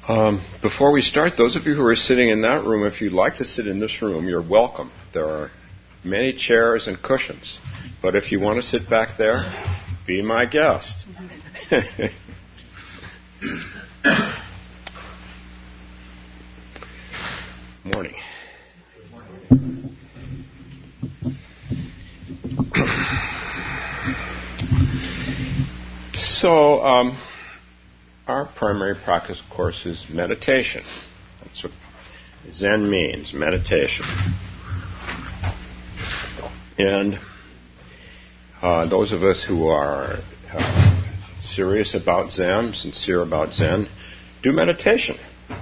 Before we start, those of you who are sitting in that room, if you'd like to sit in this room, you're welcome. There are many chairs and cushions. But if you want to sit back there, be my guest. Morning. So, our primary practice, of course, is meditation. That's what Zen means, meditation. And those of us who are serious about Zen, sincere about Zen, do meditation.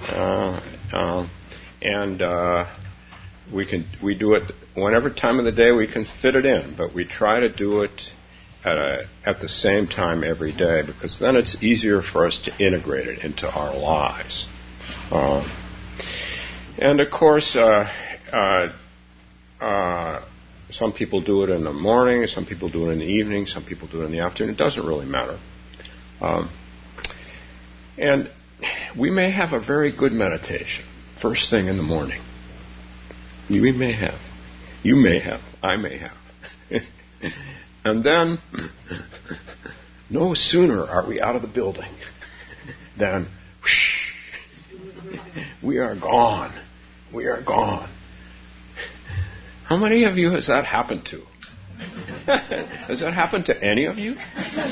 We do it whenever time of the day we can fit it in, but we try to do it at the same time every day, because then it's easier for us to integrate it into our lives. And of course, some people do it in the morning, some people do it in the evening, some people do it in the afternoon. It doesn't really matter. And we may have a very good meditation first thing in the morning. We may have. You may have. I may have. And then, no sooner are we out of the building than whoosh, we are gone. We are gone. How many of you has that happened to? Has that happened to any of you?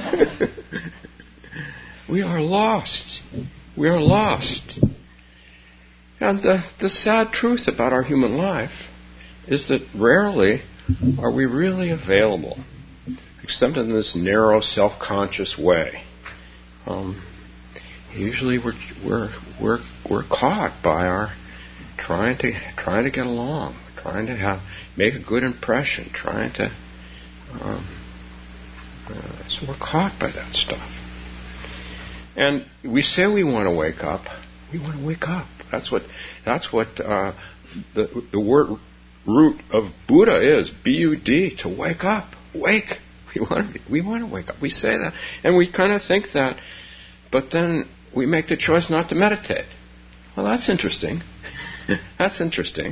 We are lost. We are lost. And the sad truth about our human life is that rarely are we really available, except in this narrow, self-conscious way. Usually, we're caught by our trying to get along, trying to make a good impression, so we're caught by that stuff. And we say we want to wake up. We want to wake up. That's what the word root of Buddha is. B-U-D, to wake up. Wake. We want to wake up. We say that, and we kind of think that, but then we make the choice not to meditate. Well, that's interesting. That's interesting.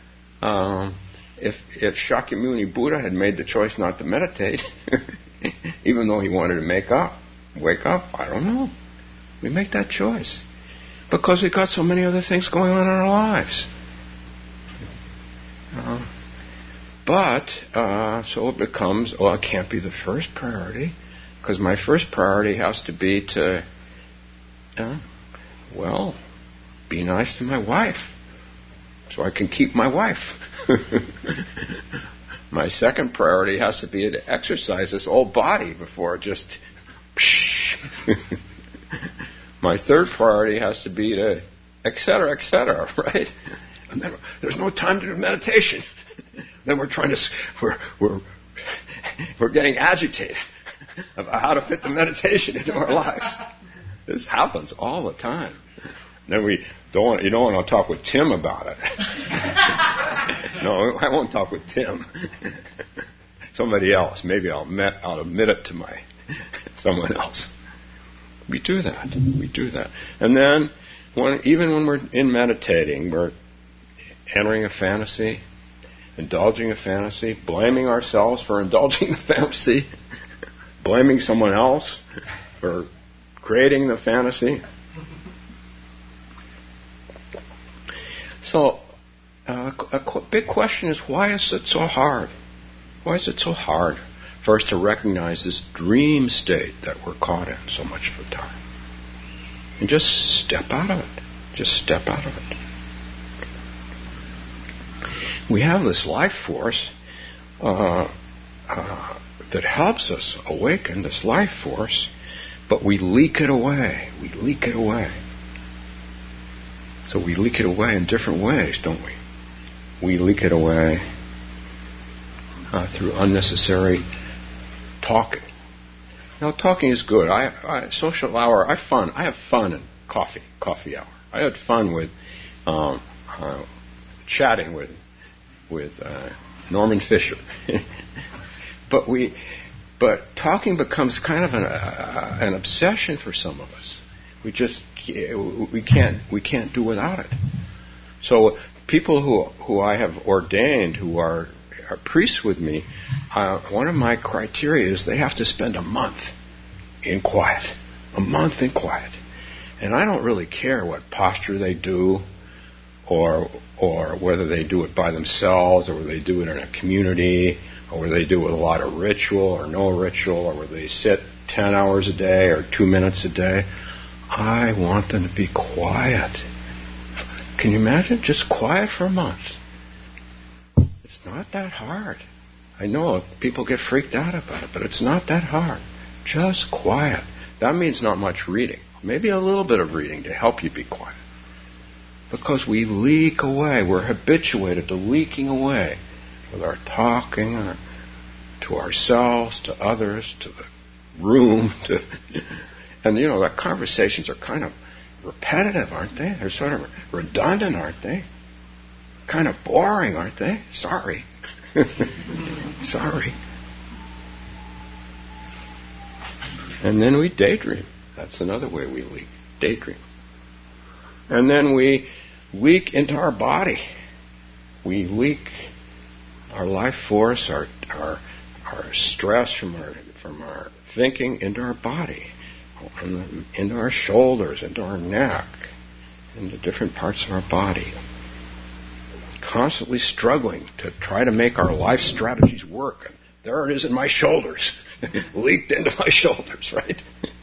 If Shakyamuni Buddha had made the choice not to meditate, even though he wanted to wake up, I don't know. We make that choice because we've got so many other things going on in our lives. So it becomes, it can't be the first priority, because my first priority has to be to, be nice to my wife, so I can keep my wife. My second priority has to be to exercise this old body before it just... My third priority has to be to, et cetera, right? And then there's no time to do meditation. Then we're getting agitated about how to fit the meditation into our lives. This happens all the time. Then you don't want to talk with Tim about it. No, I won't talk with Tim. Somebody else. Maybe I'll admit it to someone else. We do that. And then, even when we're in meditating, we're entering a fantasy, indulging a fantasy, blaming ourselves for indulging the fantasy, blaming someone else for creating the fantasy. So, a big question is, why is it so hard? Why is it so hard for us to recognize this dream state that we're caught in so much of the time? And just step out of it. We have this life force that helps us awaken, this life force, but we leak it away. So we leak it away in different ways, don't we? We leak it away through unnecessary talking. Now, talking is good. Social hour, I have fun in coffee hour. I had fun with chatting with Norman Fisher. But talking becomes kind of an obsession for some of us. We can't do without it. So people who I have ordained, who are priests with me, one of my criteria is they have to spend a month in quiet. A month in quiet. And I don't really care what posture they do, or whether they do it by themselves, or whether they do it in a community, or whether they do it with a lot of ritual or no ritual, or whether they sit 10 hours a day or 2 minutes a day. I want them to be quiet. Can you imagine? Just quiet for a month. It's not that hard. I know people get freaked out about it, but it's not that hard. Just quiet. That means not much reading. Maybe a little bit of reading to help you be quiet. Because we leak away. We're habituated to leaking away with our talking to ourselves, to others, to the room. And the conversations are kind of repetitive, aren't they? They're sort of redundant, aren't they? Kind of boring, aren't they? Sorry. Sorry. And then we daydream. That's another way we leak. Daydream. And then we leak into our body. We leak our life force, our stress from our thinking into our body, into our shoulders, into our neck, into different parts of our body. Constantly struggling to try to make our life strategies work. And there it is in my shoulders. Leaked into my shoulders, right?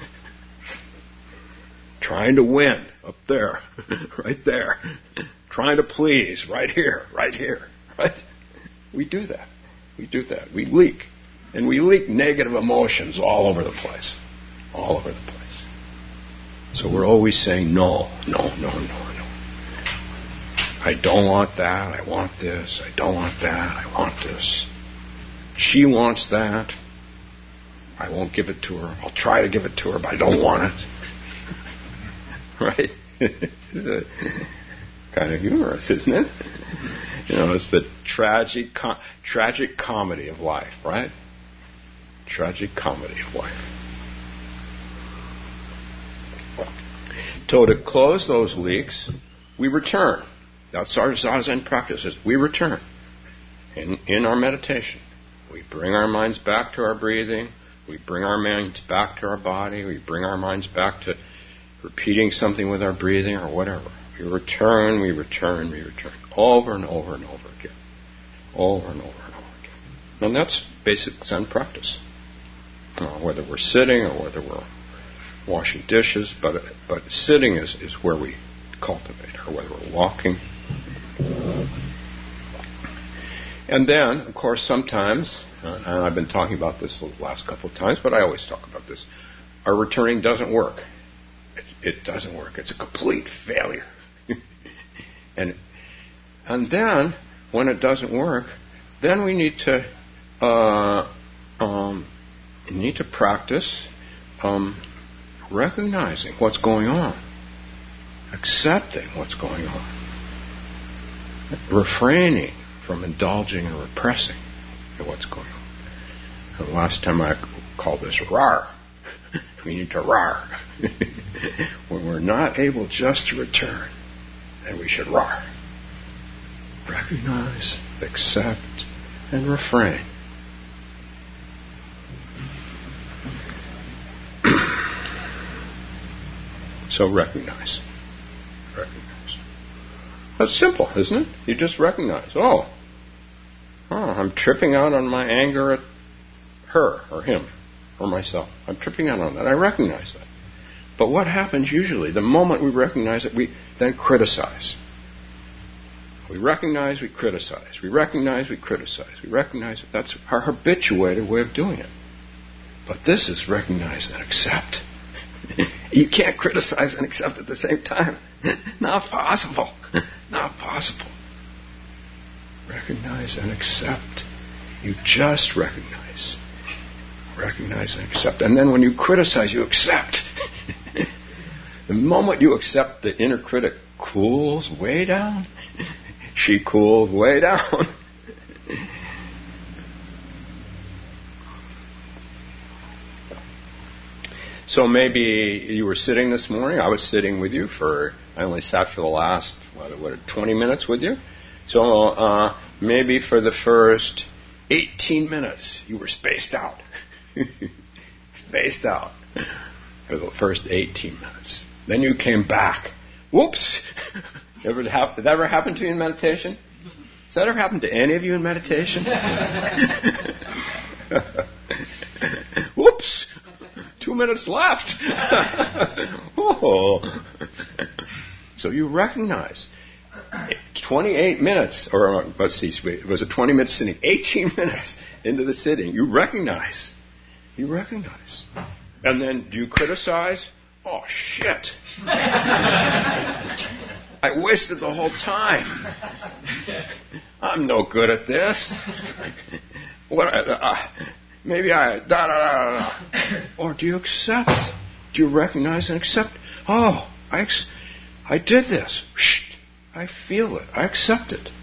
Trying to win up there, right there. Trying to please right here, right? We do that. We leak. And we leak negative emotions all over the place. All over the place. So we're always saying, no. I don't want that. I want this. I don't want that. I want this. She wants that. I won't give it to her. I'll try to give it to her, but I don't want it. Right? Kind of humorous, isn't it? It's the tragic comedy of life, right? Tragic comedy of life. So to close those leaks, we return. That's our Zazen practices. We return in our meditation. We bring our minds back to our breathing. We bring our minds back to our body. We bring our minds back to repeating something with our breathing or whatever. We return. Over and over and over again. Over and over and over again. And that's basic Zen practice. Whether we're sitting or whether we're washing dishes, but sitting is where we cultivate, or whether we're walking. And then, of course, sometimes, and I've been talking about this the last couple of times, but I always talk about this, our returning doesn't work. It doesn't work. It's a complete failure. And then, when it doesn't work, then we need to practice recognizing what's going on, accepting what's going on, refraining from indulging and repressing what's going on. And last time I called this rar. We need to rar. When we're not able just to return, then we should rar. Recognize, accept, and refrain. So recognize. That's simple, isn't it? You just recognize, I'm tripping out on my anger at her or him or myself. I'm tripping out on that. I recognize that. But what happens usually? The moment we recognize it, we then criticize. We recognize, we criticize. We recognize, we criticize. We recognize it. That's our habituated way of doing it. But this is recognize and accept. You can't criticize and accept at the same time. Not possible. Not possible. Recognize and accept. You just recognize. Recognize and accept. And then when you criticize, you accept. The moment you accept, the inner critic cools way down. She cools way down. So maybe you were sitting this morning. I was sitting with you I only sat for the last, 20 minutes with you. So maybe for the first 18 minutes, you were spaced out. Spaced out for the first 18 minutes. Then you came back. Whoops! Did that ever happen to you in meditation? Does that ever happen to any of you in meditation? Whoops! 2 minutes left. Oh. So you recognize 28 minutes, or let's see, it was a 20-minute sitting, 18 minutes into the sitting, you recognize. And then do you criticize? Oh, shit. I wasted the whole time. I'm no good at this. Maybe or do you accept? Do you recognize and accept? Oh, I did this. I feel it. I accept it.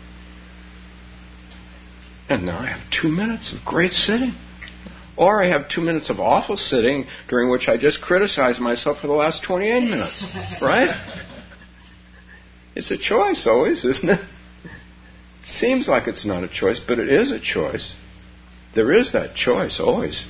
And now I have 2 minutes of great sitting. Or I have 2 minutes of awful sitting during which I just criticize myself for the last 28 minutes. Right? It's a choice always, isn't it? It seems like it's not a choice, but it is a choice. There is that choice always.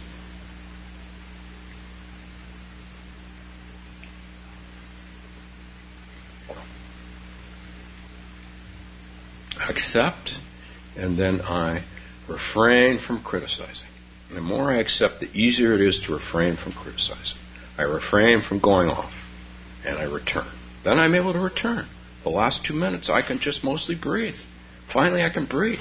Accept, and then I refrain from criticizing. The more I accept, the easier it is to refrain from criticizing. I refrain from going off, and I return. Then I'm able to return. The last 2 minutes, I can just mostly breathe. Finally, I can breathe.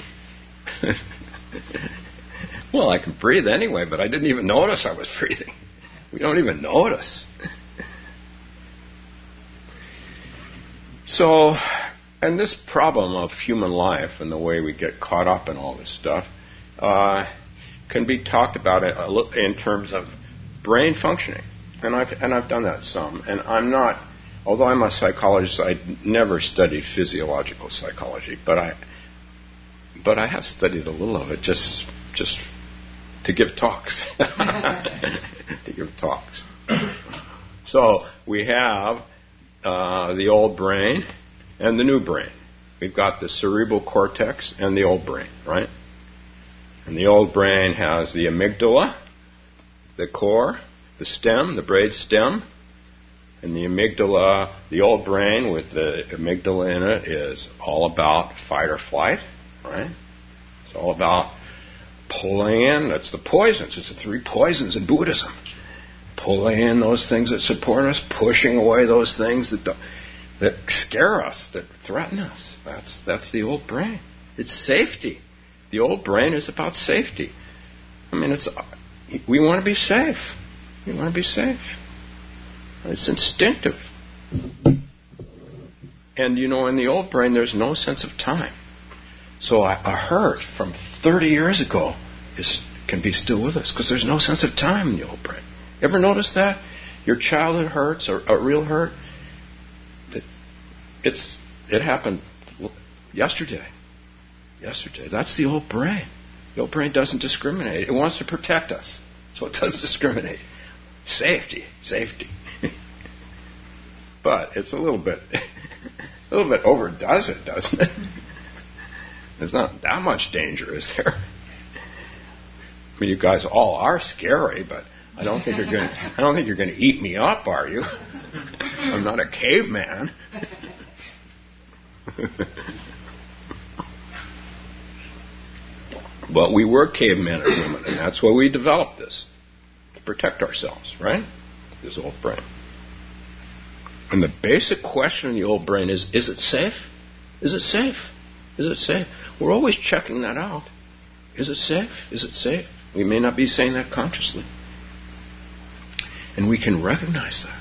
Well, I can breathe anyway, but I didn't even notice I was breathing. We don't even notice. So, and this problem of human life and the way we get caught up in all this stuff can be talked about in terms of brain functioning. And I've done that some. And I'm not, although I'm a psychologist, I never studied physiological psychology, but I have studied a little of it just to give talks. So we have the old brain and the new brain. We've got the cerebral cortex and the old brain, right? And the old brain has the amygdala, the core, the stem, the brain stem, and the amygdala, the old brain with the amygdala in it is all about fight or flight, right? It's all about pulling in, that's the poisons. It's the 3 poisons in Buddhism. Pulling in those things that support us, pushing away those things that scare us, that threaten us. That's the old brain. It's safety. The old brain is about safety. I mean, we want to be safe. We want to be safe. It's instinctive. And in the old brain, there's no sense of time. So a hurt from 30 years ago can be still with us because there's no sense of time in the old brain. Ever notice that? Your childhood hurts, or a real hurt, it happened yesterday. That's the old brain. The old brain doesn't discriminate. It wants to protect us. So it does discriminate. Safety. But it's a little bit overdoes it, doesn't it? There's not that much danger, is there? I mean, you guys all are scary, but I don't think you're going to eat me up, are you? I'm not a caveman. But we were cavemen and women, and that's why we developed this, to protect ourselves, right? This old brain. And the basic question in the old brain is it safe? Is it safe? Is it safe? We're always checking that out. Is it safe? Is it safe? We may not be saying that consciously. And we can recognize that.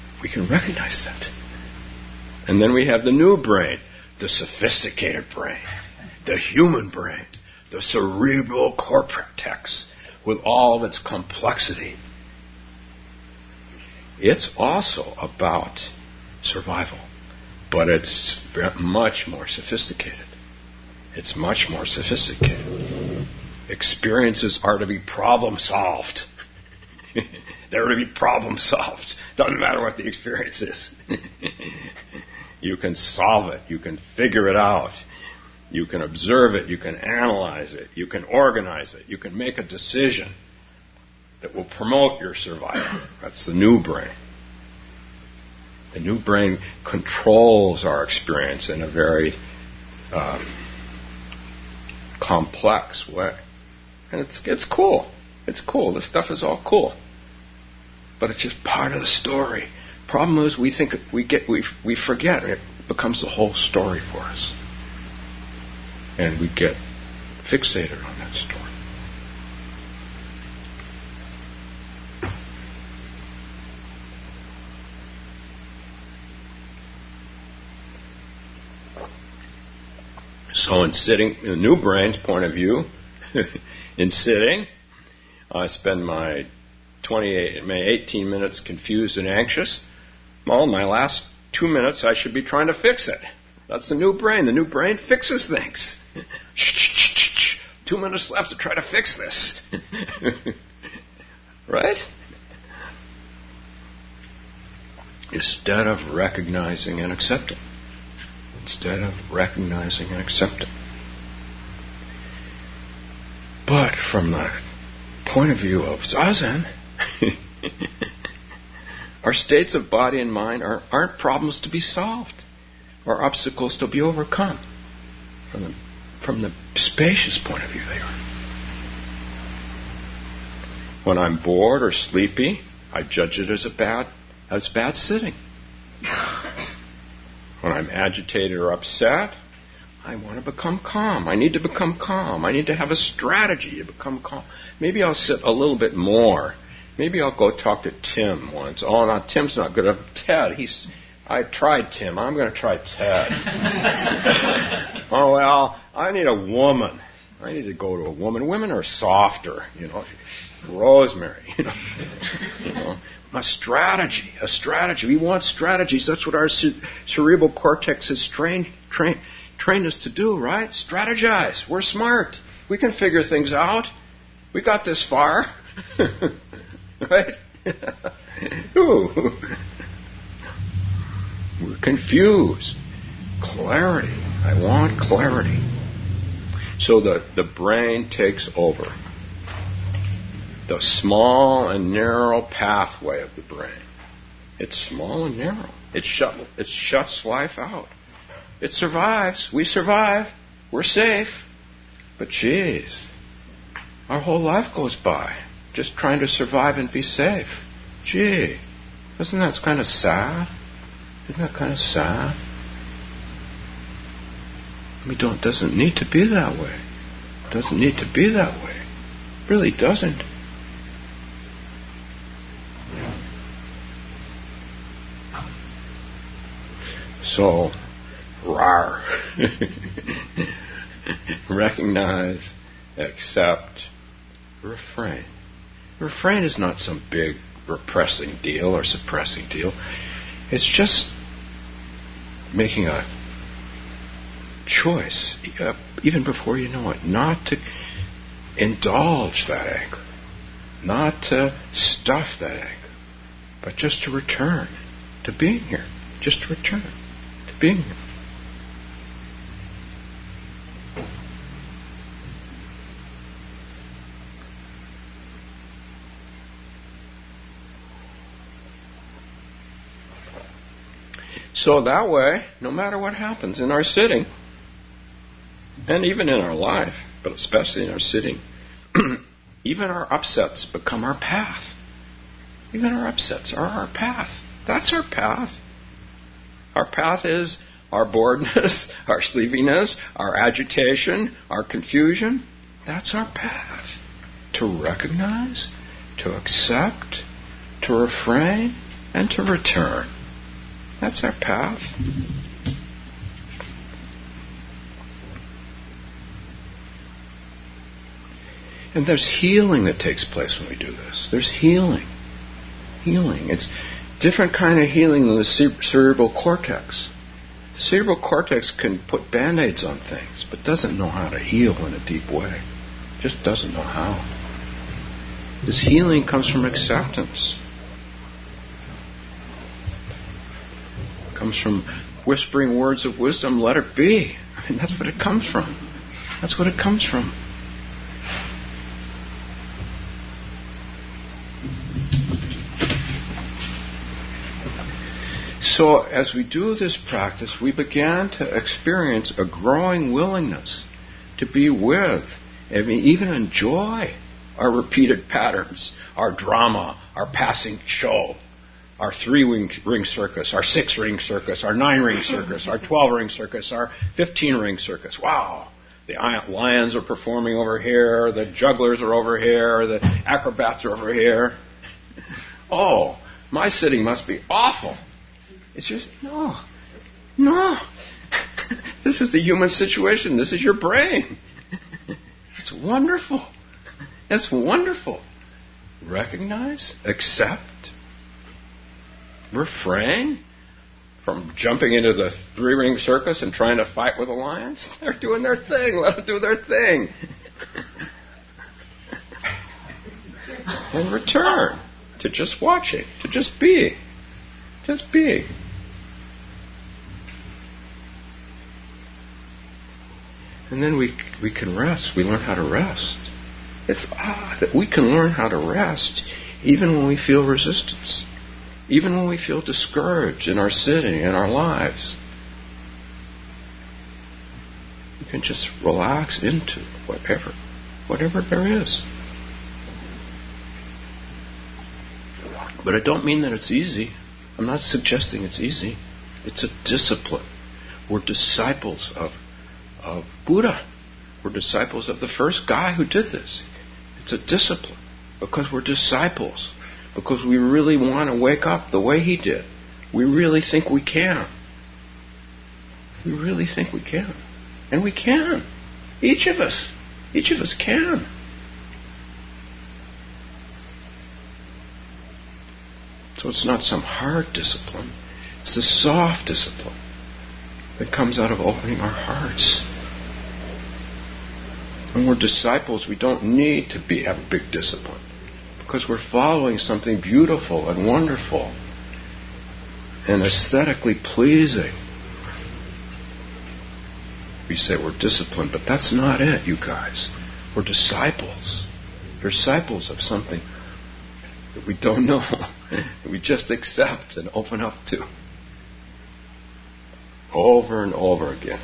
And then we have the new brain, the sophisticated brain, the human brain, the cerebral cortex with all of its complexity. It's also about survival, but it's much more sophisticated. Experiences are to be problem solved. There to be problem solved. Doesn't matter what the experience is. You can solve it. You can figure it out. You can observe it. You can analyze it. You can organize it. You can make a decision that will promote your survival. That's the new brain. The new brain controls our experience in a very complex way. And it's cool. It's cool. This stuff is all cool. But it's just part of the story. Problem is, we forget. It becomes the whole story for us. And we get fixated on that story. So in sitting, in the new brain's point of view, in sitting, I spend my 18 minutes confused and anxious. Well, my last 2 minutes, I should be trying to fix it. That's the new brain. The new brain fixes things. 2 minutes left to try to fix this. Right? Instead of recognizing and accepting. Instead of recognizing and accepting. But from the point of view of Zazen, our states of body and mind aren't problems to be solved or obstacles to be overcome. From the spacious point of view, they are. When I'm bored or sleepy, I judge it as bad sitting. When I'm agitated or upset, I want to become calm. I need to become calm. I need to have a strategy to become calm. Maybe I'll sit a little bit more. Maybe I'll go talk to Tim once. Oh, no, Tim's not good. Ted, I tried Tim. I'm going to try Ted. Oh, well, I need a woman. I need to go to a woman. Women are softer, Rosemary, A strategy. We want strategies. That's what our cerebral cortex has trained us to do, right? Strategize. We're smart. We can figure things out. We got this far. Right? Ooh. We're confused. Clarity. I want clarity. So the brain takes over. The small and narrow pathway of the brain. It's small and narrow. It shuts life out. It survives. We survive. We're safe. But geez, our whole life goes by just trying to survive and be safe. Gee, isn't that kind of sad? Isn't that kind of sad? It doesn't need to be that way. It doesn't need to be that way. It really doesn't. So, rawr. Recognize, accept, refrain. Refrain is not some big repressing deal or suppressing deal. It's just making a choice, even before you know it, not to indulge that anger, not to stuff that anger, but just to return to being here, just to return to being here. So that way, no matter what happens in our sitting, and even in our life, but especially in our sitting, even our upsets become our path. Even our upsets are our path. That's our path. Our path is our boredness, our sleepiness, our agitation, our confusion. That's our path. To recognize, to accept, to refrain, and to return. That's our path. And there's healing that takes place when we do this. There's healing. Healing. It's different kind of healing than the cerebral cortex. The cerebral cortex can put Band-Aids on things, but doesn't know how to heal in a deep way. Just doesn't know how. This healing comes from acceptance. It comes from whispering words of wisdom, let it be. I mean, that's what it comes from. That's what it comes from. So as we do this practice, we began to experience a growing willingness to be with, even enjoy our repeated patterns, our drama, our passing show, our 3-ring circus, our 6-ring circus, our 9-ring circus, our 12-ring circus, our 15-ring circus. Wow! The lions are performing over here, the jugglers are over here, the acrobats are over here. Oh, my sitting must be awful. It's just, no. This is the human situation. This is your brain. It's wonderful. It's wonderful. Recognize, accept, refrain from jumping into the 3-ring circus and trying to fight with the lions. They're doing their thing. Let them do their thing. And return to just watching, to just be. Just be. And then we can rest. We learn how to rest. It's odd that we can learn how to rest even when we feel resistance, even when we feel discouraged in our sitting, in our lives. You can just relax into whatever there is. But I don't mean that it's easy. I'm not suggesting it's easy. It's a discipline. We're disciples of Buddha. We're disciples of the first guy who did this. It's a discipline because we're disciples. Because we really want to wake up the way he did. We really think we can. We really think we can. And we can. Each of us can. So it's not some hard discipline. It's the soft discipline that comes out of opening our hearts. When we're disciples, we don't need to have a big discipline because we're following something beautiful and wonderful and aesthetically pleasing. We say we're disciplined, but that's not it, you guys. We're disciples. We're disciples of something that we don't know, that we just accept and open up to. Over and over again.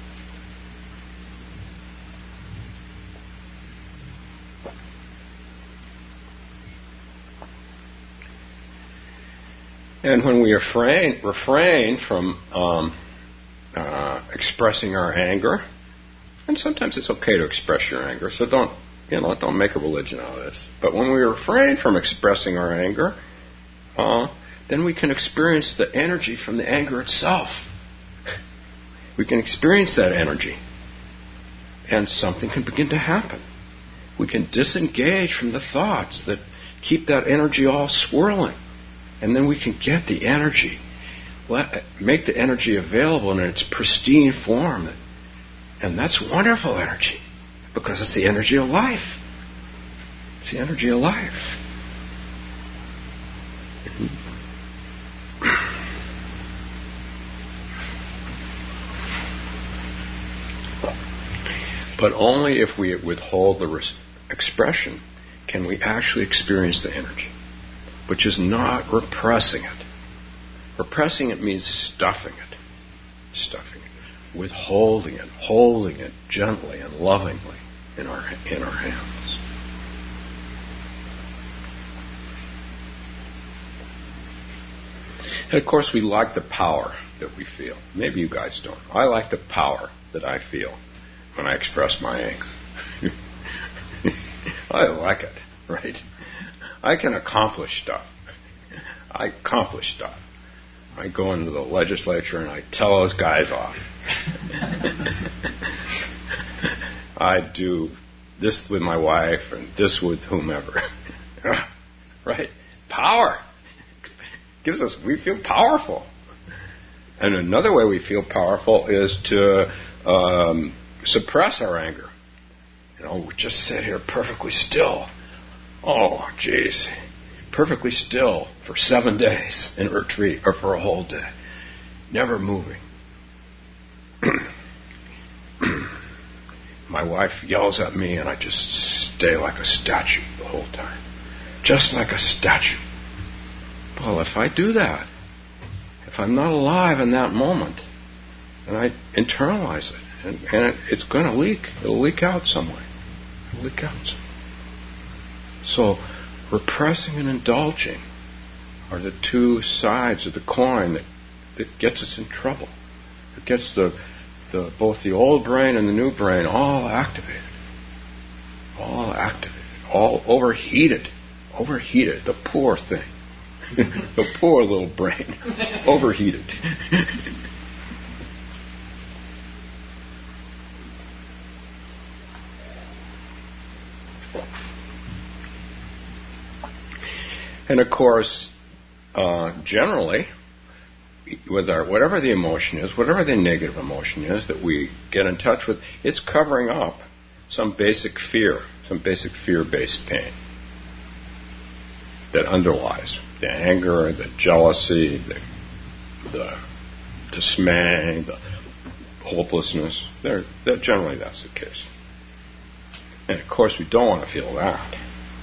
And when we refrain from expressing our anger, and sometimes it's okay to express your anger, so don't make a religion out of this. But when we refrain from expressing our anger, then we can experience the energy from the anger itself. We can experience that energy, and something can begin to happen. We can disengage from the thoughts that keep that energy all swirling. And then we can get the energy, make the energy available in its pristine form. And that's wonderful energy, because it's the energy of life. It's the energy of life. But only if we withhold the expression can we actually experience the energy. Which is not repressing it. Repressing it means stuffing it, withholding it, holding it gently and lovingly in our hands. And of course, we like the power that we feel. Maybe you guys don't. I like the power that I feel when I express my anger. I like it, right? I can accomplish stuff. I go into the legislature and I tell those guys off. I do this with my wife and this with whomever. Right? Power. We feel powerful. And another way we feel powerful is to suppress our anger. We just sit here perfectly still. Oh, geez. Perfectly still for 7 days in retreat, or for a whole day. Never moving. My wife yells at me and I just stay like a statue the whole time. Just like a statue. Well, if I do that, if I'm not alive in that moment, and I internalize it, and it's going to leak. It'll leak out some way. It'll leak out. So, repressing and indulging are the two sides of the coin that gets us in trouble. It gets both the old brain and the new brain all activated. All overheated. The poor thing. The poor little brain. Overheated. And of course, generally, with whatever the emotion is, whatever the negative emotion is that we get in touch with, it's covering up some basic fear-based pain that underlies the anger, the jealousy, the dismay, the hopelessness. Generally, that's the case. And of course, we don't want to feel that.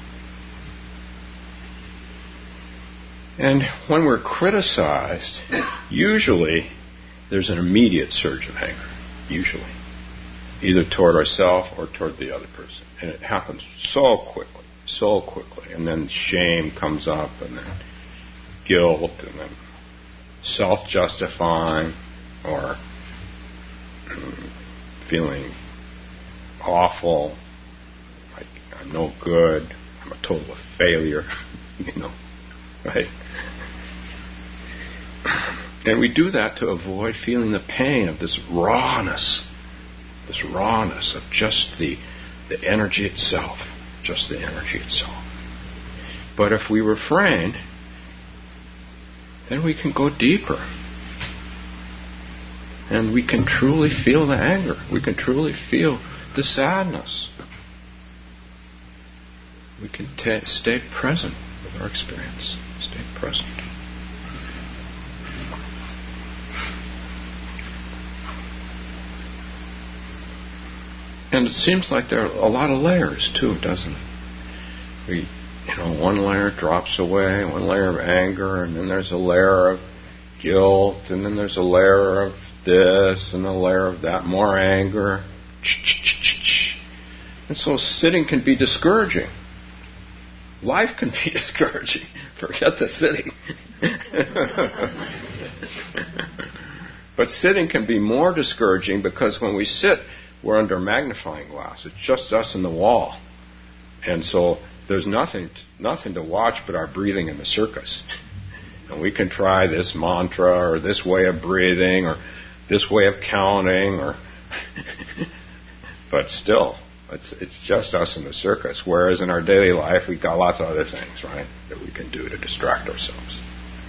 And when we're criticized, usually there's an immediate surge of anger, usually, either toward ourselves or toward the other person. And it happens so quickly. And then shame comes up, and then guilt, and then self-justifying, or feeling awful, like I'm no good, I'm a total failure, right? And we do that to avoid feeling the pain of this rawness of just the energy itself, But if we refrain, then we can go deeper. And we can truly feel the anger. We can truly feel the sadness. We can stay present with our experience. Stay present. And it seems like there are a lot of layers too, doesn't it? One layer drops away, one layer of anger, and then there's a layer of guilt, and then there's a layer of this, and a layer of that, more anger. And so sitting can be discouraging. Life can be discouraging. Forget the sitting. But sitting can be more discouraging because when we sit, we're under a magnifying glass. It's just us and the wall. And so there's nothing to watch but our breathing in the circus. And we can try this mantra or this way of breathing or this way of counting, but still, it's just us in the circus. Whereas in our daily life, we've got lots of other things, right, that we can do to distract ourselves.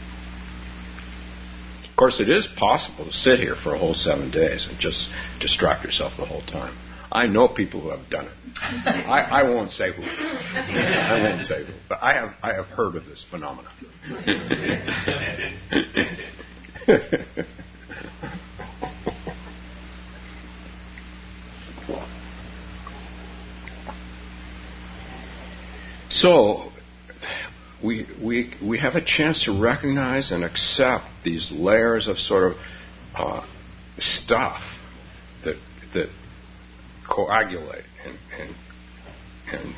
Of course, it is possible to sit here for a whole 7 days and just distract yourself the whole time. I know people who have done it. I won't say who. But I have heard of this phenomenon. So we have a chance to recognize and accept these layers of sort of stuff that coagulate and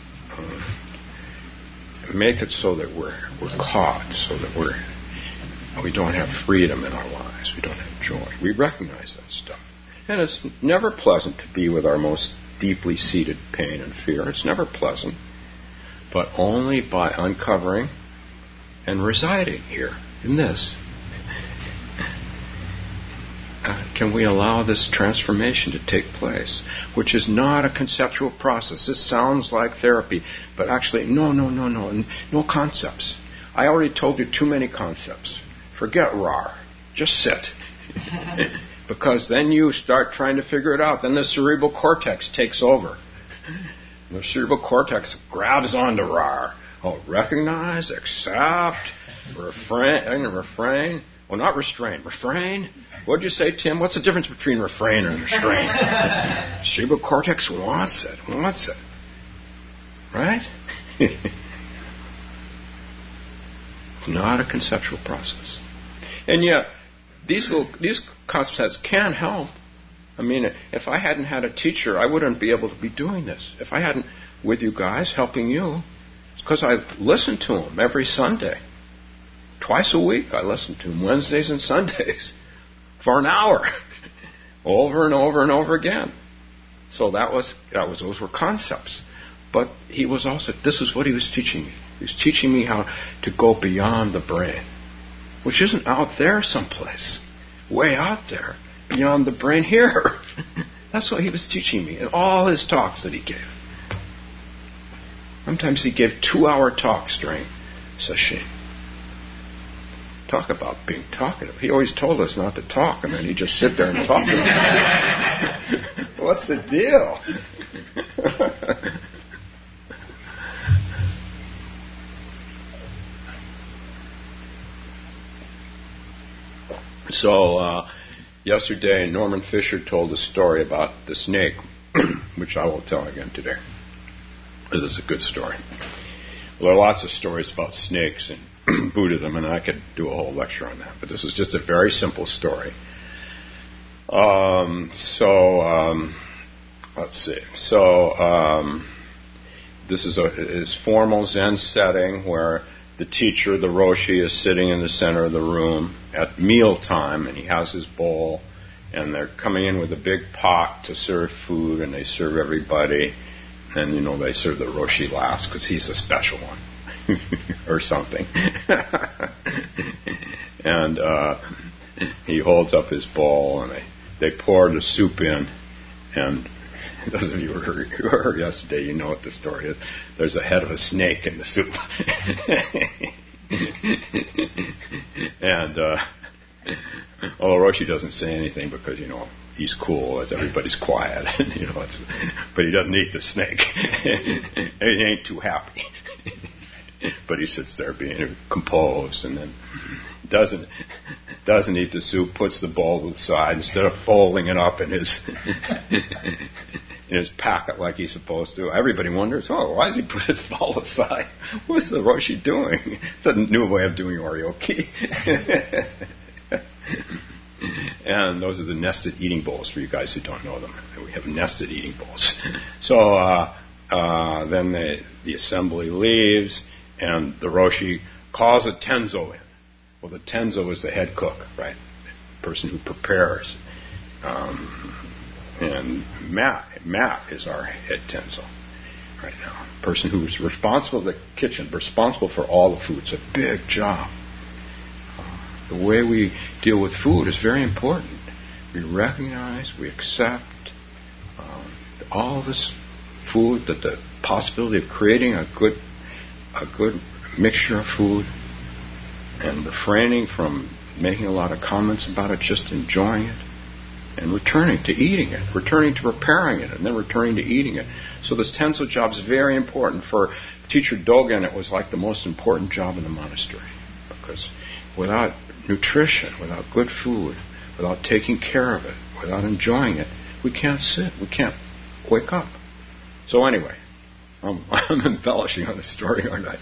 make it so that we're caught, so that we don't have freedom in our lives, we don't have joy. We recognize that stuff. And it's never pleasant to be with our most deeply seated pain and fear. It's never pleasant. But only by uncovering and residing here in this can we allow this transformation to take place, which is not a conceptual process. This sounds like therapy, but actually, no concepts. I already told you too many concepts. Forget RAR. Just sit. Because then you start trying to figure it out. Then the cerebral cortex takes over. The cerebral cortex grabs onto RAR. Oh, recognize, accept, refrain. Well, not restrain. Refrain. What'd you say, Tim? What's the difference between refrain and restrain? Cerebral cortex wants it. Right? It's not a conceptual process. And yet, these concepts can help. I mean, if I hadn't had a teacher, I wouldn't be able to be doing this. If I hadn't, with you guys, helping you, it's because I listened to them every Sunday. Twice a week I listened to him, Wednesdays and Sundays, for an hour, over and over and over again. So those were concepts. But he was also, this is what he was teaching me. He was teaching me how to go beyond the brain, which isn't out there someplace, way out there, beyond the brain here. That's what he was teaching me in all his talks that he gave. Sometimes he gave 2-hour talks during session. Talk about being talkative. He always told us not to talk, and then he'd just sit there and talk. What's the deal? So, yesterday Norman Fisher told a story about the snake, which I will tell again today. This is a good story. Well, there are lots of stories about snakes and Buddhism, and I could do a whole lecture on that, but this is just a very simple story. Let's see. So, this is his formal Zen setting where the teacher, the Roshi, is sitting in the center of the room at mealtime, and he has his bowl, and they're coming in with a big pot to serve food, and they serve everybody, and, they serve the Roshi last because he's a special one. Or something. And he holds up his bowl, and they pour the soup in, and those of you who heard yesterday, you know what the story is. There's a head of a snake in the soup. And Roshi doesn't say anything because, he's cool, everybody's quiet, but he doesn't eat the snake. He ain't too happy. But he sits there being composed, and then doesn't eat the soup, puts the bowl to the side instead of folding it up in his packet like he's supposed to. Everybody wonders, why does he put his bowl aside? What's the Roshi doing? It's a new way of doing oryoki. And those are the nested eating bowls for you guys who don't know them. We have nested eating bowls. So then the assembly leaves, and the Roshi calls a Tenzo in. Well, the Tenzo is the head cook, right? The person who prepares. And Matt is our head Tenzo right now. The person who is responsible for the kitchen, responsible for all the food. It's a big job. The way we deal with food is very important. We recognize, we accept all this food, that the possibility of creating a good mixture of food, and refraining from making a lot of comments about it, just enjoying it, and returning to eating it, returning to preparing it, and then returning to eating it. So this Tenzo job is very important. For Teacher Dogen, it was like the most important job in the monastery, because without nutrition, without good food, without taking care of it, without enjoying it, we can't sit, we can't wake up. So anyway, I'm embellishing on the story, aren't I?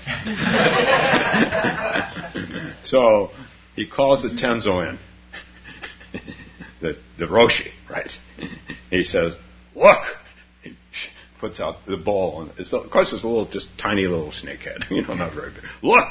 So he calls the Tenzo in, the Roshi, right? He says, "Look!" He puts out the bowl, and of course it's a little, just tiny little snake head, not very big. "Look!"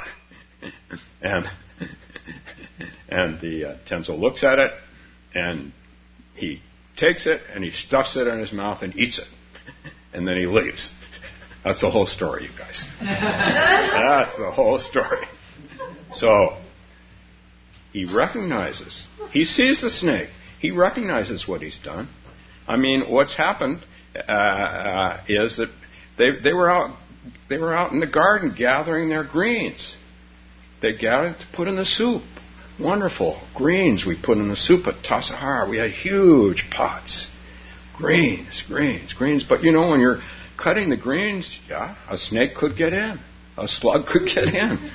And the Tenzo looks at it, and he takes it, and he stuffs it in his mouth and eats it. And then he leaves. That's the whole story, you guys. That's the whole story. So, he recognizes. He sees the snake. He recognizes what he's done. I mean, what's happened is that they were out in the garden gathering their greens. They gathered to put in the soup. Wonderful greens we put in the soup at Tassajara. We had huge pots. Greens. But when you're cutting the greens, yeah, a snake could get in. A slug could get in.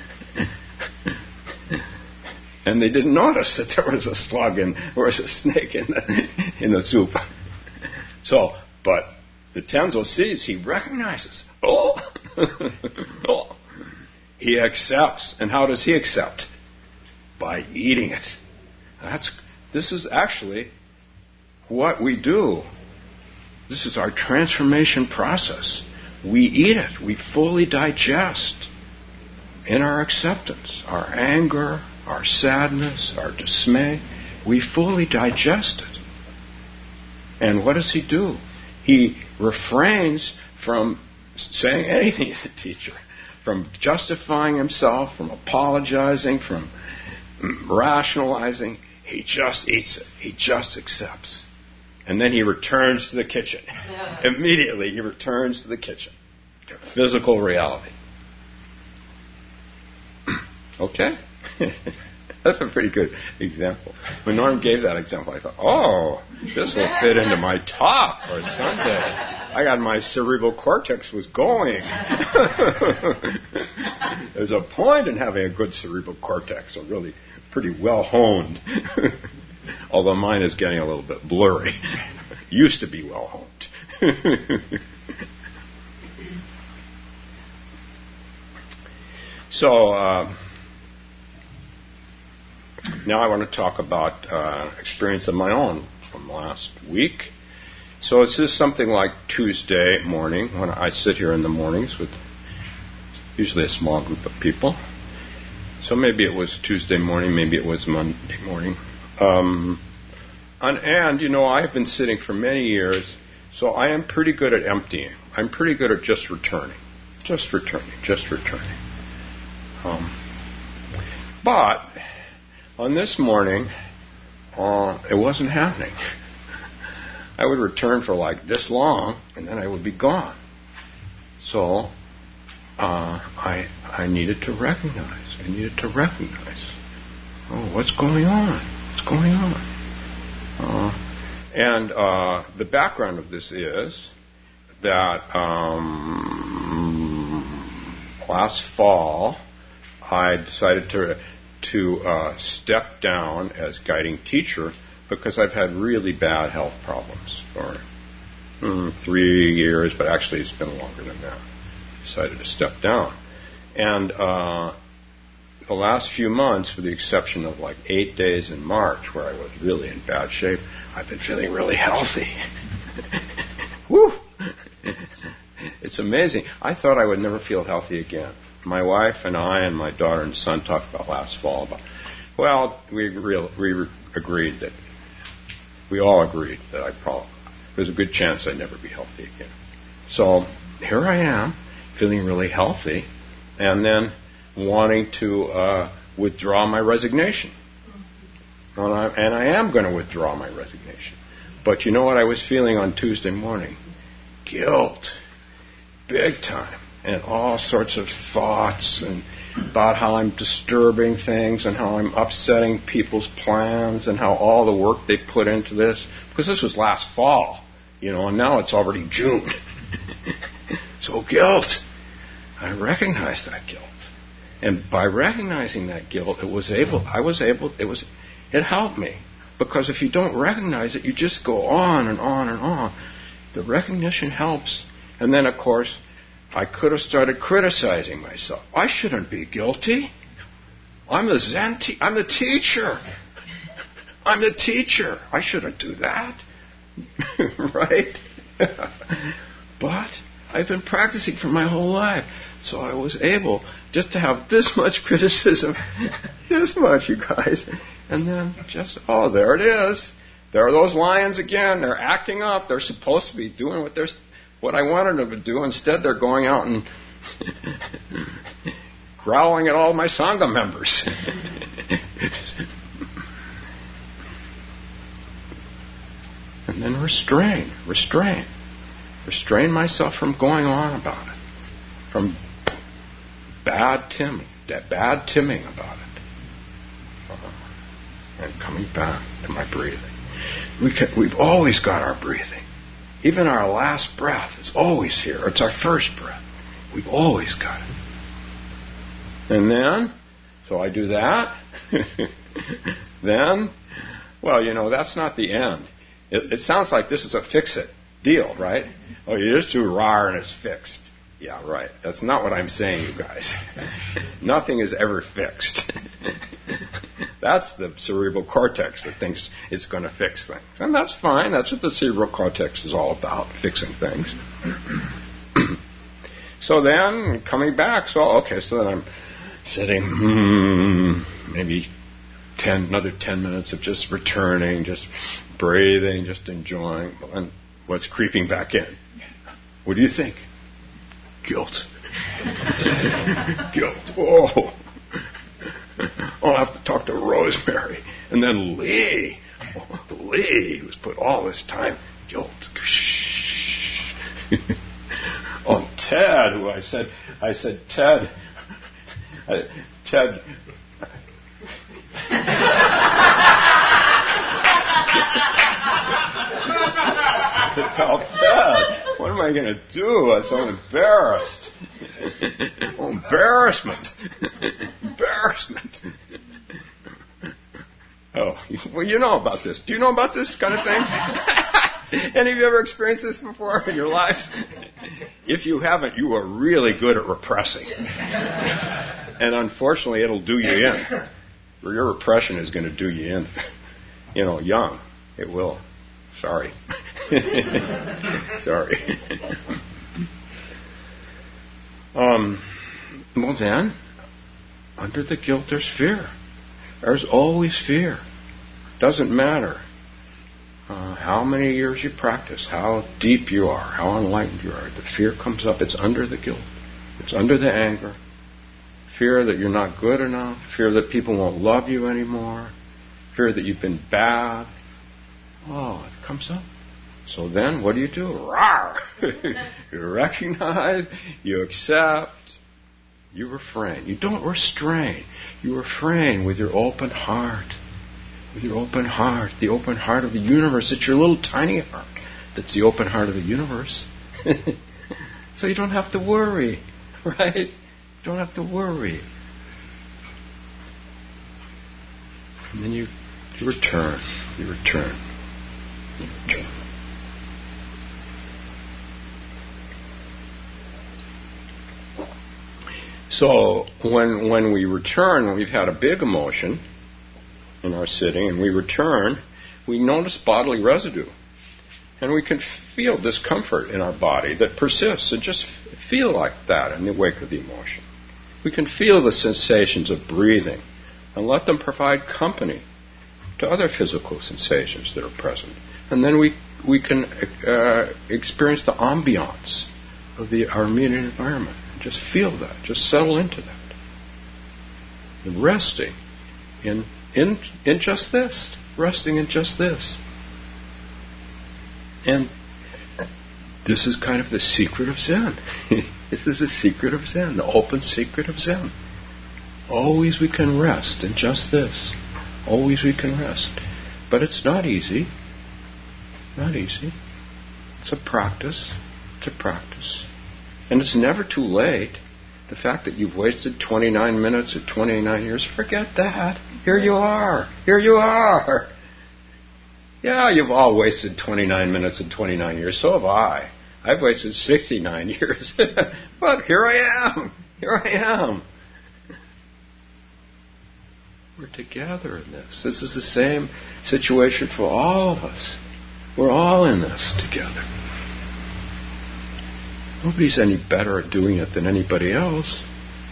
And they didn't notice that there was a slug and there was a snake in the soup. So, but the Tenzo sees, he recognizes. Oh! Oh! He accepts. And how does he accept? By eating it. This is actually what we do. This is our transformation process. We eat it. We fully digest in our acceptance, our anger, our sadness, our dismay. We fully digest it. And what does he do? He refrains from saying anything to the teacher, from justifying himself, from apologizing, from rationalizing. He just eats it. He just accepts. And then he returns to the kitchen. Immediately he returns to the kitchen, to physical reality. Okay? That's a pretty good example. When Norm gave that example, I thought, oh, this will fit into my talk for Sunday. I got my cerebral cortex was going. There's a point in having a good cerebral cortex, a really pretty well honed. Although mine is getting a little bit blurry. Used to be well honed. So, now I want to talk about experience of my own from last week. So it's just something like Tuesday morning when I sit here in the mornings with usually a small group of people. So maybe it was Tuesday morning, maybe it was Monday morning. And you know, I've been sitting for many years, so I am pretty good at emptying. I'm pretty good at just returning. But on this morning, it wasn't happening. I would return for like this long, and then I would be gone. So I needed to recognize. Oh, what's going on? And the background of this is that last fall I decided to step down as guiding teacher because I've had really bad health problems for 3 years, but actually it's been longer than that. I decided to step down. And the last few months, with the exception of like 8 days in March where I was really in bad shape, I've been feeling really healthy. Woo! It's amazing. I thought I would never feel healthy again. My wife and I and my daughter and son talked about last fall we agreed that we all agreed that there's a good chance I'd never be healthy again. So here I am, feeling really healthy, and then wanting to withdraw my resignation. And I am going to withdraw my resignation. But you know what I was feeling on Tuesday morning? Guilt. Big time. And all sorts of thoughts and about how I'm disturbing things and how I'm upsetting people's plans and how all the work they put into this. Because this was last fall, and now it's already June. So guilt. I recognize that guilt. And by recognizing that guilt, it helped me. Because if you don't recognize it, you just go on and on and on. The recognition helps. And then, of course, I could have started criticizing myself. I shouldn't be guilty. I'm the teacher. I'm the teacher. I shouldn't do that. Right? But I've been practicing for my whole life. So I was able just to have this much criticism, this much, you guys, and then just, there it is. There are those lions again. They're acting up. They're supposed to be doing what I wanted them to do. Instead, they're going out and growling at all my Sangha members. And then restrain myself from going on about it, from bad timming about it, and coming back to my breathing. We've always got our breathing. Even our last breath is always here. It's our first breath. We've always got it. And then, so I do that. Then, well, that's not the end. It sounds like this is a fix-it deal, right? Oh, you just do rar and it's fixed. Yeah, right. That's not what I'm saying, you guys. Nothing is ever fixed. That's the cerebral cortex that thinks it's going to fix things. And that's fine. That's what the cerebral cortex is all about, fixing things. So then, coming back, so then I'm sitting, maybe another 10 minutes of just returning, just breathing, just enjoying. And what's creeping back in? What do you think? Guilt. Guilt. Oh, I'll have to talk to Rosemary. And then Lee. Lee, who's put all this time. Guilt. Oh, Ted, who I said, Ted. Ted. To tell Ted, what am I going to do? I'm so embarrassed. Oh, embarrassment. Embarrassment. Oh, well, you know about this. Do you know about this kind of thing? Any of you ever experienced this before in your lives? If you haven't, you are really good at repressing. And unfortunately, it'll do you in. Your repression is going to do you in. Young. It will. Sorry. Sorry. Well then, under the guilt there's fear. There's always fear. Doesn't matter how many years you practice, how deep you are, how enlightened you are. The fear comes up. It's under the guilt. It's under the anger. Fear that you're not good enough. Fear that people won't love you anymore. Fear that you've been bad. Oh, it comes up. So then, what do? Rawr! You recognize, you accept, you refrain. You don't restrain. You refrain with your open heart. With your open heart. The open heart of the universe. It's your little tiny heart that's the open heart of the universe. So you don't have to worry, right? You don't have to worry. And then you return. You return. So when we return, when we've had a big emotion in our sitting, and we return, we notice bodily residue. And we can feel discomfort in our body that persists, and just feel like that in the wake of the emotion. We can feel the sensations of breathing and let them provide company to other physical sensations that are present. And then we can experience the ambiance of our immediate environment. Just feel that. Just settle into that. And resting in just this. Resting in just this. And this is kind of the secret of Zen. This is the secret of Zen, the open secret of Zen. Always we can rest in just this. Always we can rest. But it's not easy. Not easy. It's a practice. It's a practice. And it's never too late. The fact that you've wasted 29 minutes or 29 years, forget that. Here you are. Here you are. Yeah, you've all wasted 29 minutes and 29 years. So have I. I've wasted 69 years. But here I am. Here I am. We're together in this. This is the same situation for all of us. We're all in this together. Nobody's any better at doing it than anybody else.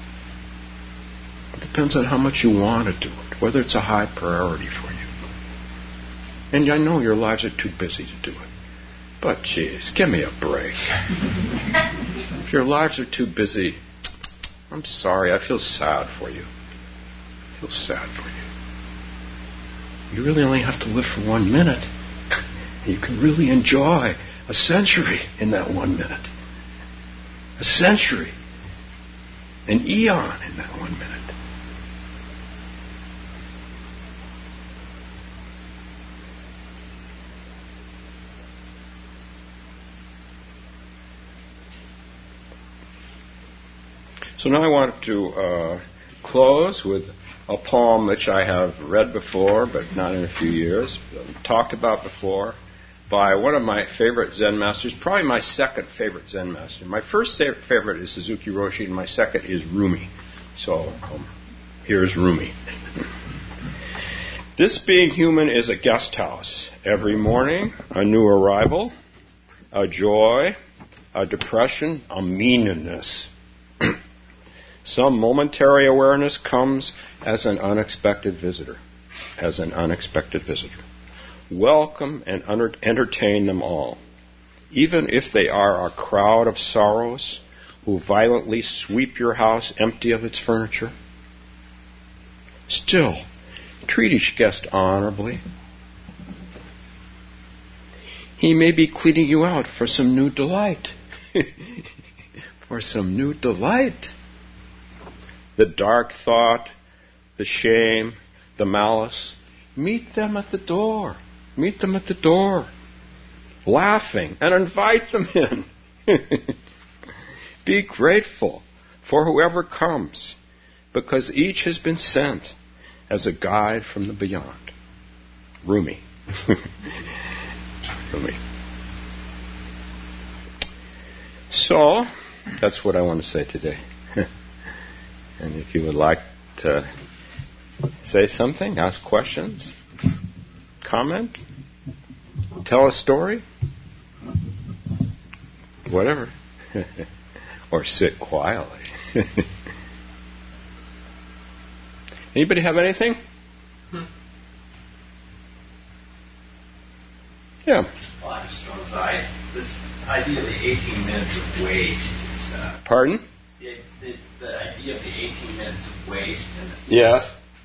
It depends on how much you want to do it, whether it's a high priority for you. And I know your lives are too busy to do it. But geez, give me a break. If your lives are too busy, I'm sorry, I feel sad for you. I feel sad for you. You really only have to live for 1 minute. You can really enjoy a century in that 1 minute. A century. An eon in that 1 minute. So now I want to close with a poem which I have read before, but not in a few years, talked about before, by one of my favorite Zen masters, probably my second favorite Zen master. My first favorite is Suzuki Roshi, and my second is Rumi. So here's Rumi. This being human is a guest house. Every morning, a new arrival, a joy, a depression, a meanness. Some momentary awareness comes as an unexpected visitor. Welcome and entertain them all, even if they are a crowd of sorrows who violently sweep your house empty of its furniture. Still, treat each guest honorably. He may be cleaning you out for some new delight. The dark thought, the shame, the malice, meet them at the door. Laughing, and invite them in. Be grateful for whoever comes, because each has been sent as a guide from the beyond. Rumi. So, that's what I want to say today. And if you would like to say something, ask questions, comment, tell a story, whatever, or sit quietly. Anybody have anything? Yeah. Well, I'm just going to say, this idea of the 18 minutes of waste. Pardon? The idea of the 18 minutes of waste. Yes.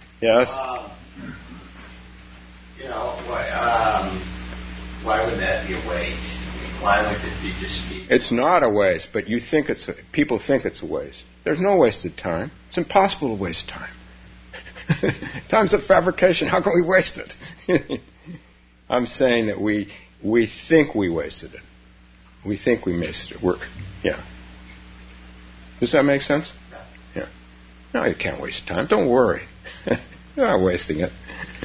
Why would that be a waste? I mean, why would it just be? It's not a waste, but people think it's a waste. There's no wasted time. It's impossible to waste time. Time's a fabrication. How can we waste it? I'm saying that we think we wasted it. We think we missed it. Yeah. Does that make sense? Yeah. No, you can't waste time. Don't worry. You're not wasting it.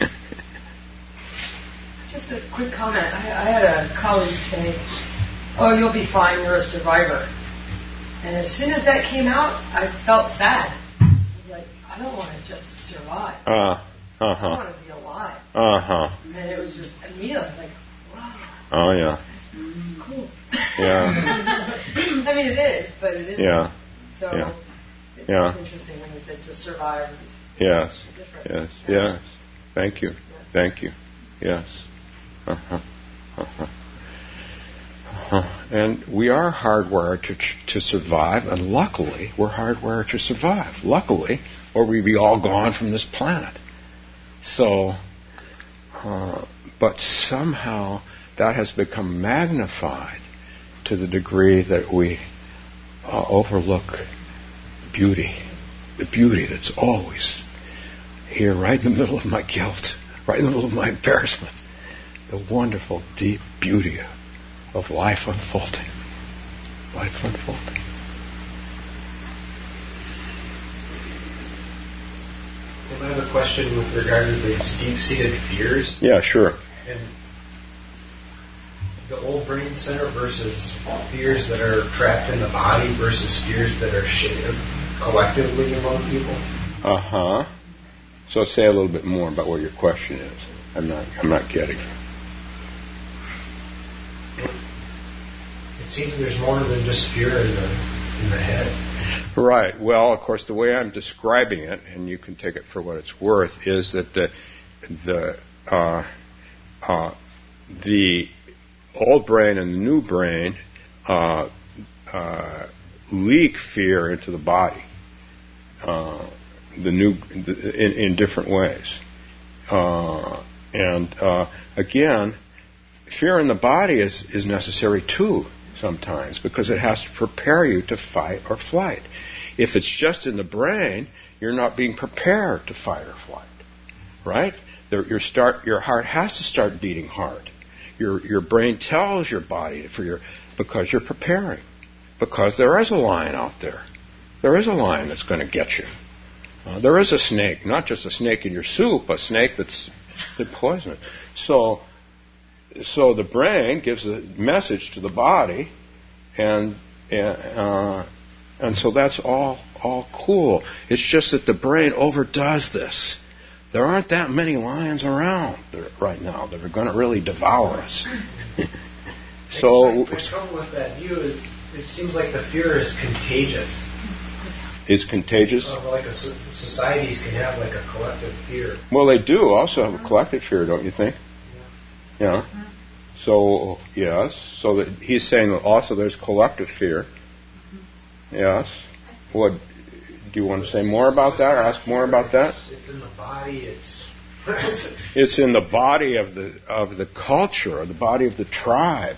Just a quick comment. I had a colleague say, "Oh, you'll be fine. You're a survivor." And as soon as that came out, I felt sad. I was like, I don't want to just survive. I want to be alive. And it was just immediately, I was like, wow. Oh, yeah. That's cool. Yeah. I mean, it is, but it isn't. Yeah. So yeah. It's interesting when you said to survive. Yes. Thank you. Yes. And we are hardwired to survive, and luckily, we're hardwired to survive. Luckily, or we'd be all gone from this planet. So, but somehow that has become magnified to the degree that we overlook beauty. The beauty that's always here, right in the middle of my guilt, right in the middle of my embarrassment. The wonderful, deep beauty of life unfolding. Well, I have a question with regard to these deep-seated fears. Yeah, sure. And the old brain center versus fears that are trapped in the body versus fears that are shared collectively among people. So say a little bit more about what your question is. I'm not getting it. It seems there's more than just fear in the head. Right. Well, of course, the way I'm describing it, and you can take it for what it's worth, is that the old brain and the new brain leak fear into the body. In different ways, and again, fear in the body is necessary too sometimes, because it has to prepare you to fight or flight. If it's just in the brain, you're not being prepared to fight or flight, right? Your heart has to start beating hard. Your brain tells your body because you're preparing, because there is a lion out there. There is a lion that's going to get you. There is a snake, not just a snake in your soup, a snake that's poisonous. So the brain gives a message to the body, and so that's all cool. It's just that the brain overdoes this. There aren't that many lions around right now that are going to really devour us. So my trouble with that view is it seems like the fear is contagious. It's contagious. Like societies can have like a collective fear. Well, they do also have a collective fear, don't you think? Yeah. So yes. So that he's saying that also there's collective fear. Yes. What? Do you want to say more about that, or ask more about that? It's in the body. It's in the body of the culture, or the body of the tribe,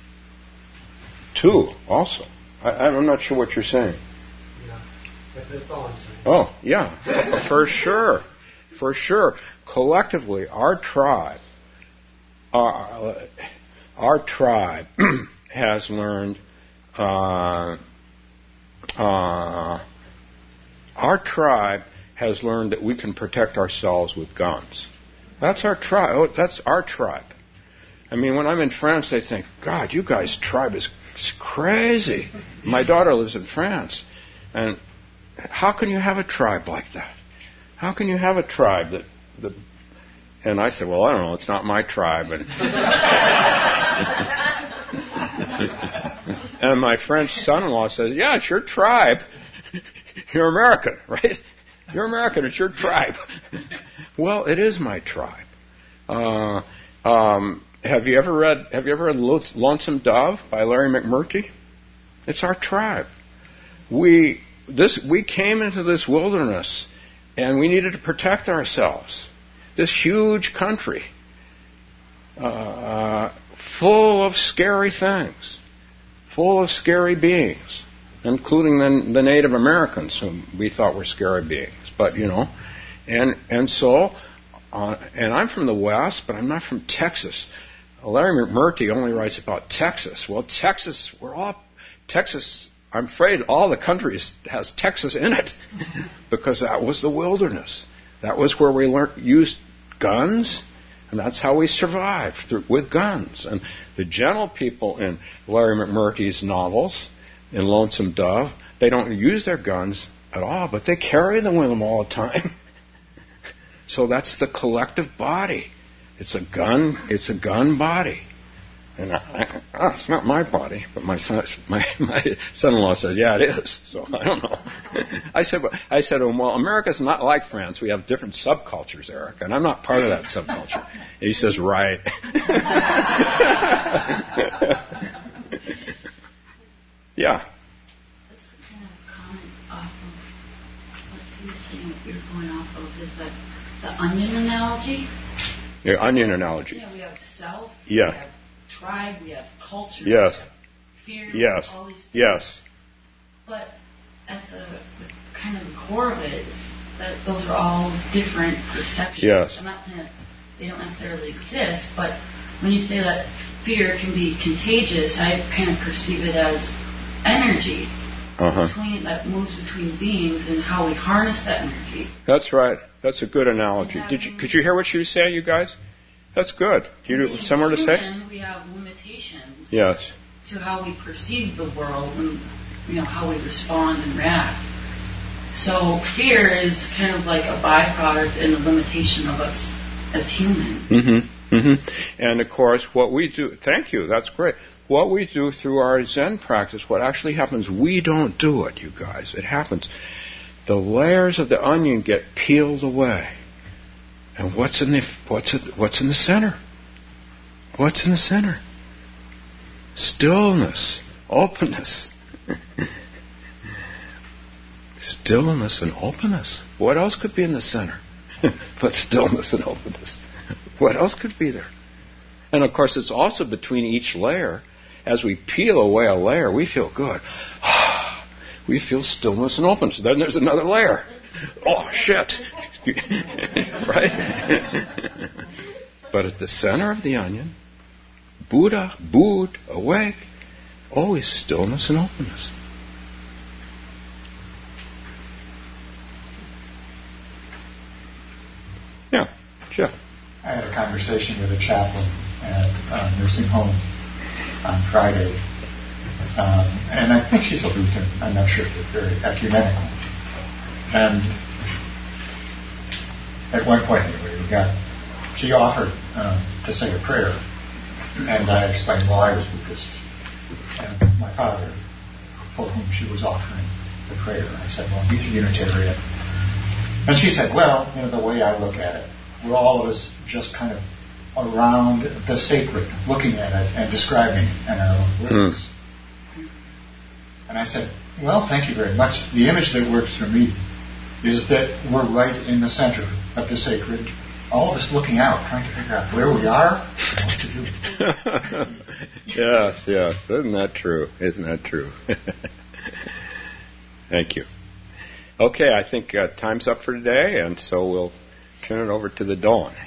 too. Also, I'm not sure what you're saying. Yeah, that's all I'm saying. Oh, yeah, for sure. Collectively, our tribe has learned. Our tribe has learned that we can protect ourselves with guns. That's our tribe. Oh, that's our tribe. I mean, when I'm in France, they think, God, you guys' tribe is crazy. My daughter lives in France. And how can you have a tribe like that? How can you have a tribe that... And I said, well, I don't know. It's not my tribe. And my French son-in-law says, yeah, it's your tribe. You're American, right? You're American. It's your tribe. Well, it is my tribe. Have you ever read Lonesome Dove by Larry McMurtry? It's our tribe. We came into this wilderness, and we needed to protect ourselves. This huge country, full of scary things, full of scary beings, including the Native Americans, whom we thought were scary beings. But, and so, and I'm from the West, but I'm not from Texas. Larry McMurtry only writes about Texas. Well, Texas, I'm afraid all the country has Texas in it, because that was the wilderness. That was where we used guns, and that's how we survived, with guns. And the gentle people in Larry McMurtry's novels, in Lonesome Dove, they don't use their guns at all, but they carry them with them all the time. So that's the collective body. It's a gun body. And it's not my body, but my son-in-law says, yeah, it is. So I don't know. I said to him, well, America's not like France. We have different subcultures, Eric, and I'm not part of that subculture. And he says, right. Yeah. Just kind of comment off of what you were saying, what you're going off of, is that the onion analogy. Yeah, onion analogy. Yeah, we have self. Yeah. We have tribe. We have culture. Yes. We have fear. Yes. All these things. Yes. But at the kind of the core of it is that those are all different perceptions. Yes. I'm not saying that they don't necessarily exist, but when you say that fear can be contagious, I kind of perceive it as energy that moves between beings, and how we harness that energy. That's right. That's a good analogy. Could you hear what she was saying, you guys? That's good. Do you have somewhere to say? We have limitations. Yes. To how we perceive the world, and how we respond and react. So fear is kind of like a byproduct and a limitation of us as humans. Mm-hmm. Mm-hmm. And of course, what we do. Thank you. That's great. What we do through our Zen practice, what actually happens, we don't do it, you guys. It happens. The layers of the onion get peeled away. And what's in the center? What's in the center? Stillness, openness. Stillness and openness. What else could be in the center but stillness and openness? What else could be there? And of course, it's also between each layer. As we peel away a layer, we feel good. We feel stillness and openness. Then there's another layer. Oh, shit. Right? But at the center of the onion, Buddha, awake, always stillness and openness. Sure. I had a conversation with a chaplain at a nursing home on Friday, and I think she's a Lutheran. I'm not sure, but very ecumenical. And at one point, anyway, she offered to say a prayer, and I explained, well, I was Buddhist, and my father, for whom she was offering the prayer, I said, well, he's a Unitarian. And she said, well, the way I look at it, we're all of us just kind of around the sacred, looking at it and describing it in our own words. And I said, well, thank you very much. The image that works for me is that we're right in the center of the sacred, all of us looking out, trying to figure out where we are and what to do. Yes. Isn't that true? Thank you. Okay, I think time's up for today, and so we'll turn it over to the Dawn.